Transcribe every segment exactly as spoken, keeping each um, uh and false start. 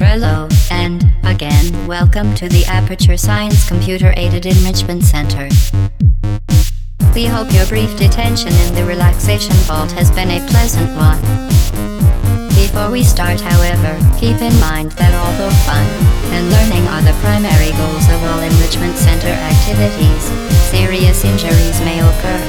Hello, and, again, welcome to the Aperture Science Computer Aided Enrichment Center. We hope your brief detention in the relaxation vault has been a pleasant one. Before we start, however, keep in mind that although fun and learning are the primary goals of all enrichment center activities, serious injuries may occur.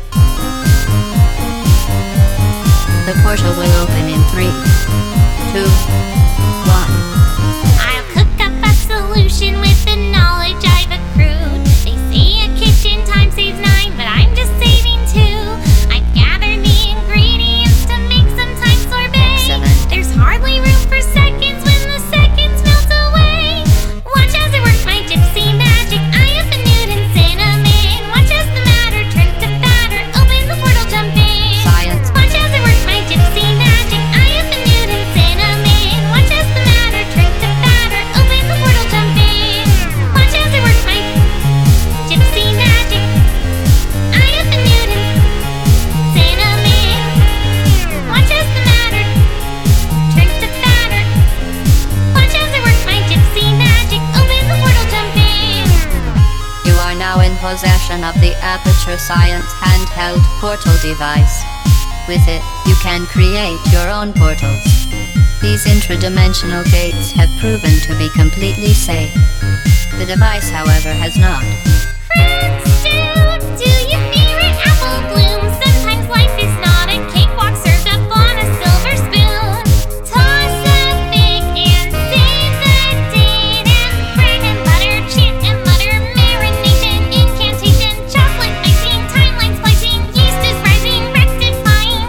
The portal will open in three, two, one. I'll cook up a solution with the knowledge I've accrued. They say a kitchen time saves nine, but I'm just saving two. I've gathered the ingredients to make some time sorbet. Excellent. There's hardly room for seconds when the seconds melt away. Watch as I work my gypsy magic. I up a Newton cinnamon. Watch as the matter turns to batter. Open the portal, jump in. Science. Watch as I work my gypsy magic. I up a Newton cinnamon. Watch as the matter turns to batter. Open the portal, jump in. Watch as I work my gypsy magic. I up a Newton cinnamon. Watch as the matter turns to batter. Watch as I work my gypsy magic. Open the portal, jump in. You are now in possession of the Aperture Science handheld portal device. With it, you can create your own portals. These intradimensional gates have proven to be completely safe. The device, however, has not. Friends, do, do your favorite apple bloom? Sometimes life is not a cakewalk served up on a silver spoon. Toss the fig and season and bread and butter, chant and mutter, marination, incantation, chocolate icing, timeline splicing, yeast is rising, rectifying.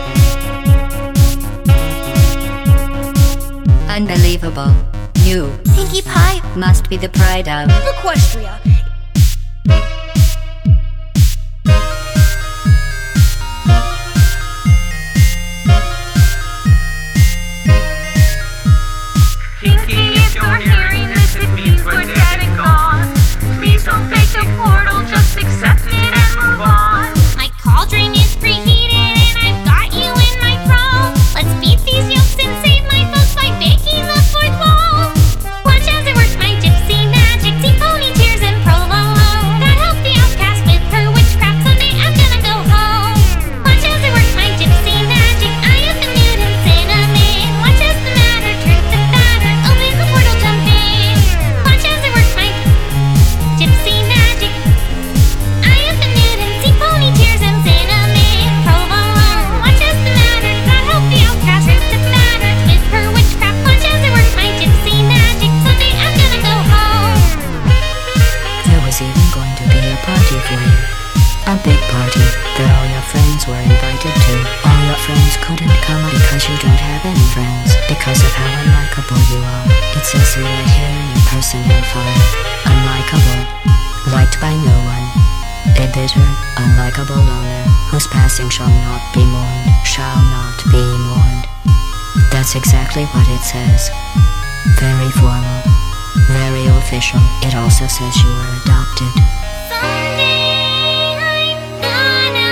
Unbelievable. You Pinkie Pie, must be the pride of. Equestria. Pinkie, if you're hearing this, it means we're dead and gone. Please don't fake the portal, just accept it and move on. My cauldron is preheated and I've got you in my thrall. Let's beat these yolks and save my folks by baking the fourth wall. Watch as I work my gypsy magic, see pony tears and provolone. That help the outcast with her witchcraft, someday I'm gonna go home. Watch as I work my gypsy magic, I up a Newton cinnamon. Watch as the matter turns to batter, open the portal, jump in. Watch as I work my gypsy magic. I up a Newton, see pony tears and cinnamon, provolone. Watch as the matter, God help the outcast, turns to batter with her witchcraft. Watch as I work my gypsy magic, someday I'm gonna go home. There was even going to be a party for you. A big party that all your friends were invited to. All your friends couldn't come because you don't have any friends. Because of how unlikable you are. It says so right here in your personal file. Unlikable. Liked by no one. A bitter, unlikable loner, whose passing shall not be mourned. Shall not be mourned. That's exactly what it says. Very formal. Very official. It also says you were adopted. Someday I'm gonna